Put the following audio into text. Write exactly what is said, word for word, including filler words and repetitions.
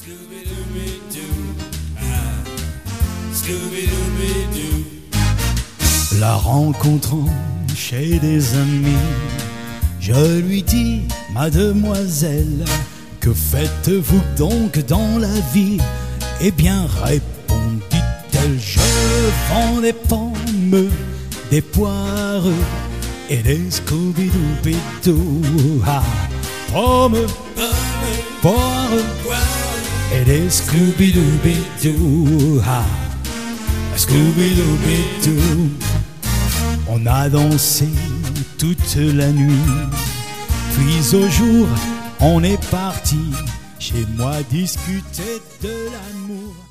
La rencontrant chez des amis, je lui dis: mademoiselle, que faites-vous donc dans la vie? Eh bien, répondit-elle, je vends des pommes, des poires et des Scooby-Doo. Ah, pommes, poires et des Scooby-Doo. Ah, Scooby-Doo. On a dansé toute la nuit, puis au jour on est parti chez moi discuter de l'amour.